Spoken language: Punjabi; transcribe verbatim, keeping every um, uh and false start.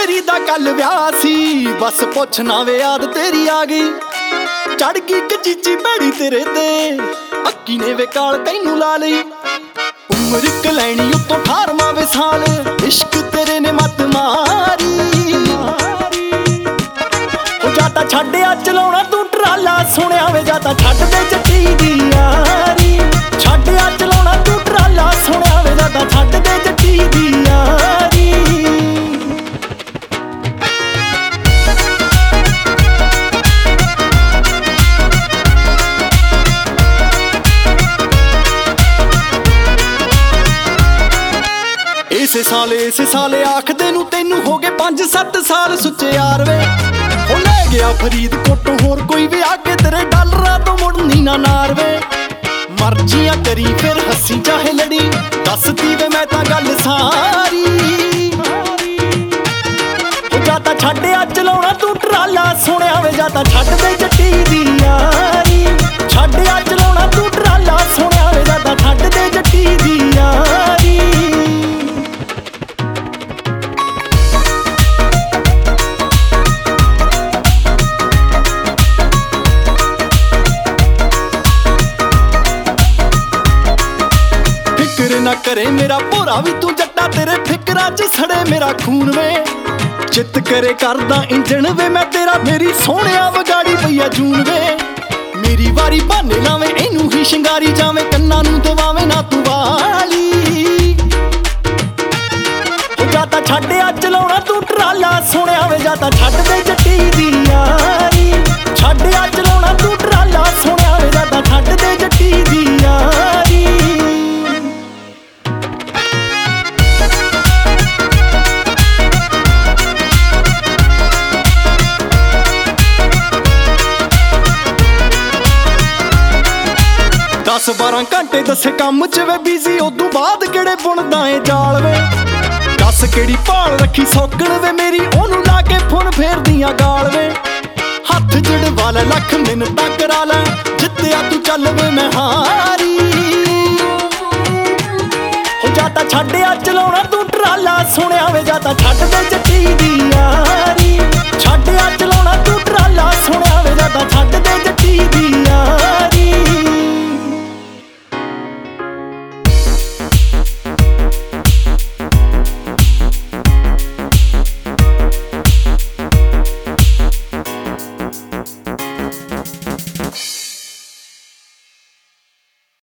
ਮੇਰੀ ਦਾ ਕੱਲ ਵਿਆਹ ਸੀ, ਬਸ ਪੁੱਛ ਨਾ ਵੇ ਯਾਦ ਤੇਰੀ ਆ ਗਈ। ਚੜ ਗਈ ਕਚੀਚੀ ਭੈੜੀ ਤੇਰੇ ਤੇ, ਅੱਕੀ ਨੇ ਵੇ ਕਾਲ ਤੈਨੂੰ ਲਾ ਲਈ। ਉਮਰ ਕਲੈਣੀ ਉੱਤੋਂ ਅਠਾਰਵਾਂ ਵੇ ਸਾਲ, ਇਸ਼ਕ ਤੇਰੇ ਨੇ ਮੱਤ ਮਾਰੀ। ਉਹ ਜਾਂ ਤਾਂ ਛੱਡਿਆ ਚਲਾਉਣਾ ਤੂੰ ਟਰਾਲਾ, ਸੁਣਿਆ ਵੇ ਜਾਂ ਤਾਂ ਛੱਡ ਦੇ ਜੱਟੀ ਦੀ ਯਾਰੀ। ਛੱਡਿਆ ਚਲਾਉਣਾ ਤੂੰ ਟਰਾਲਾ, ਸੁਣਿਆ ਵੇ ਜਾਂ ਤਾਂ ਛੱਡ ਦੇ ਜੱਟੀ ਦੀ ਯਾਰੀ। ਇਸੇ ਸਾਲ ਇਸੇ ਸਾਲ ਆਖਦੇ ਨੂੰ ਤੈਨੂੰ ਹੋ ਗਏ ਪੰਜ ਸੱਤ ਸਾਲ ਸੁੱਚੇ ਯਾਰ ਵੇ। ਉਹ ਲੈ ਗਿਆ ਫਰੀਦਕੋਟੋਂ ਹੋਰ ਕੋਈ ਵੀ ਆ ਕੇ ਤੇਰੇ ਡਾਲਰਾਂ ਤੋਂ ਮੁੜਨੀ ਨਾ ਨਾਰ ਵੇ। ਮਰਜ਼ੀਆਂ ਕਰੀ ਫਿਰ ਹੱਸੀ ਚਾਹੇ ਲੜੀ, ਦੱਸਦੀ ਵੇ ਮੈਂ ਤਾਂ ਗੱਲ ਸਾਰੀ। ਉਹ ਜਾਂ ਤਾਂ ਛੱਡਿਆ ਚਲਾਉਣਾ ਤੂੰ ਟਰਾਲਾ, ਸੁਣਿਆ ਵੇ ਜਾਂ ਤਾਂ ਛੱਡ ਦੇ ਜੱਟੀ ਦੀ ਯਾਰੀ। ਛੱਡਿਆ ਚਲਾਉਣਾ ਤੂੰ ਟਰਾਲਾ, ਸੁਣਿਆ ਵੇ ਜਾਂ ਤਾਂ ਛੱਡ ਦੇ ਜੱਟੀ ਦੀ ਯਾਰੀ। ਫਿਕਰ ਨਾ ਕਰੇ ਮੇਰਾ ਭੋਰਾ ਵੀ ਤੂੰ ਜੱਟਾ, ਤੇਰੇ ਫਿਕਰਾਂ 'ਚ ਸੜੇ ਮੇਰਾ ਖੂਨ ਵੇ। ਚਿੱਤ ਕਰੇ ਕਰਦਾ ਇੰਜਣ ਵੇ ਮੈਂ ਤੇਰਾ, ਮੇਰੀ ਸੋਹਣਿਆ ਵਿਗਾੜੀ ਪਈਆ ਜੂਨ ਵੇ। ਮੇਰੀ ਵਾਰੀ ਬਹਾਨੇ ਲਾਵੇਂ ਇਹਨੂੰ ਹੀ ਸ਼ਿੰਗਾਰੀ ਜਾਵੇਂ, ਕੰਨਾਂ ਨੂੰ ਦਵਾਵੇਂ ਨਾ ਤੂੰ ਵਾਲੀ। ਉਹ ਜਾਂ ਤਾਂ ਛੱਡਿਆ ਚਲਾਉਣਾ ਤੂੰ ਟਰਾਲਾ, ਸੁਣਿਆ ਵੇ ਜਾਂ ਤਾਂ ਛੱਡ ਦੇ ਜੱਟੀ ਦੀ ਯਾਰੀ। ਛੱਡਿਆ ਚਲਾਉਣਾ ਤੂੰ ਟਰਾਲਾ, ਸੁਣਿਆ ਵੇ ਜਾਂ ਤਾਂ ਛੱਡ ਦੇ ਜੱਟੀ ਦੀ ਯਾਰੀ। ਦਸ ਬਾਰਾਂ ਘੰਟੇ ਦੱਸੇ ਕੰਮ 'ਚ ਵੇ ਬਿਜ਼ੀ, ਉਦੋਂ ਬਾਅਦ ਕਿਹੜੇ ਬੁਣਦਾ ਏ ਜਾਲ ਵੇ। ਦੱਸ ਕਿਹੜੀ ਭਾਲ ਰੱਖੀ ਸੌਕਣ ਵੇ ਮੇਰੀ, ਉਹਨੂੰ ਲਾ ਕੇ ਫੁਣ ਫੇਰਦੀਆਂ ਗਾਲ ਵੇ। ਹੱਥ ਜੜਵਾ ਲੈ ਲੱਖ ਮਿੰਨਤਾਂ ਕਰਾ ਲੈ, ਜਿੱਤਿਆ ਤੂੰ ਚੱਲ ਵੇ ਮੈਂ ਹਾਰੀ। ਉਹ ਜਾਂ ਤਾਂ ਛੱਡਿਆ ਚਲਾਉਣਾ ਤੂੰ ਟਰਾਲਾ, ਸੁਣਿਆ ਵੇ ਜਾਂ ਤਾਂ ਛੱਡ